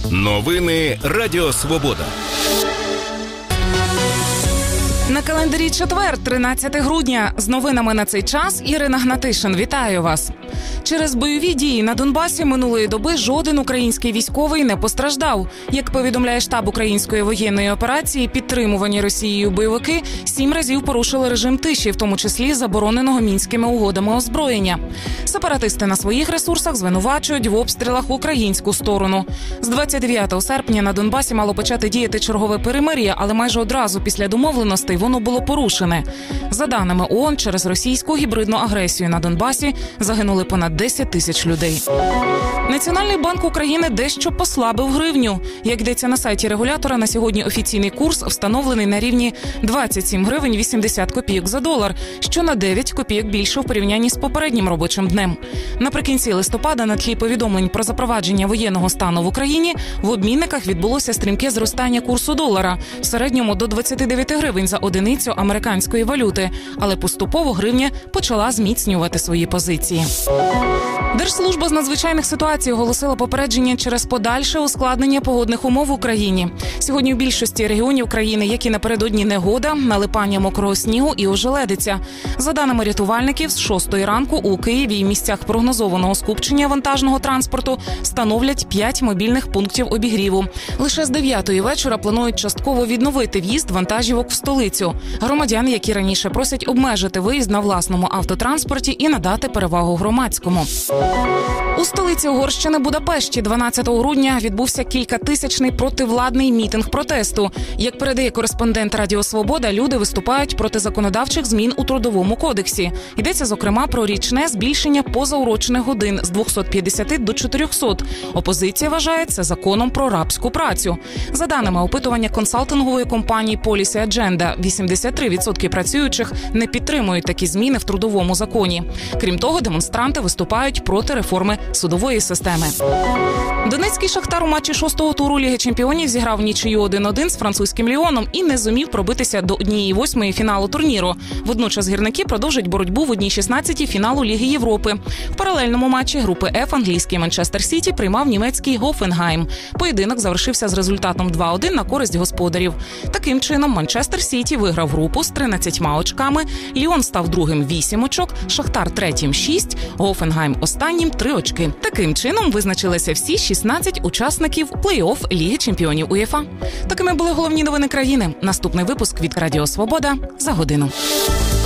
Новини Радіо Свобода. На календарі четвер, 13 грудня. З новинами на цей час Ірина Гнатишин. Вітаю вас. Через бойові дії на Донбасі минулої доби жоден український військовий не постраждав. Як повідомляє штаб української воєнної операції, підтримувані Росією бойовики 7 разів порушили режим тиші, в тому числі забороненого Мінськими угодами озброєння. Сепаратисти на своїх ресурсах звинувачують в обстрілах українську сторону. З 29 серпня на Донбасі мало почати діяти чергове перемир'я, але майже одразу після домовленостей воно було порушене. За даними ООН, через російську гібридну агресію на Донбасі загинули понад 10 тисяч людей. Національний банк України дещо послабив гривню. Як йдеться на сайті регулятора, на сьогодні офіційний курс встановлений на рівні 27 гривень 80 копійок за долар, що на 9 копійок більше в порівнянні з попереднім робочим днем. Наприкінці листопада на тлі повідомлень про запровадження воєнного стану в Україні в обмінниках відбулося стрімке зростання курсу долара, в середньому до 29 гривень за одиницю американської валюти, але поступово гривня почала зміцнювати свої позиції. Держслужба з надзвичайних ситуацій оголосила попередження через подальше ускладнення погодних умов в Україні. Сьогодні в більшості регіонів країни, як і напередодні негода, налипання мокрого снігу і ожеледиця. За даними рятувальників, з 6 ранку у Києві і місцях прогнозованого скупчення вантажного транспорту становлять 5 мобільних пунктів обігріву. Лише з 9 вечора планують частково відновити в'їзд вантажівок в столицю. Громадян, які раніше просять обмежити виїзд на власному автотранспорті і надати перевагу громадському. У столиці Угорщини Будапешті 12 грудня відбувся кількатисячний противладний мітинг протесту. Як передає кореспондент Радіо Свобода, люди виступають проти законодавчих змін у Трудовому кодексі. Йдеться, зокрема, про річне збільшення позаурочних годин з 250 до 400. Опозиція вважає це законом про рабську працю. За даними опитування консалтингової компанії Policy Agenda, 83% працюючих не підтримують такі зміни в трудовому законі. Крім того, демонстранти виступають проти реформи судової системи. Донецький «Шахтар» у матчі 6-го туру Ліги чемпіонів зіграв нічию 1-1 з французьким «Ліоном» і не зумів пробитися до 1/8 фіналу турніру. Водночас гірники продовжать боротьбу в 1/16 фіналу Ліги Європи. В паралельному матчі групи F англійський «Манчестер Сіті» приймав німецький «Гофенгайм». Поєдинок завершився з результатом 2-1 на користь господарів. Таким чином, «Манчестер Сіті» виграв групу з 13 очками, «Ліон» став другим 8 очок, «Шахтар» третім 6, «Гофенгайм» останнім 3 очки. Таким чином визначилися всі 16 учасників плей-офф Ліги чемпіонів УЄФА. Такими були головні новини країни. Наступний випуск від Радіо Свобода за годину.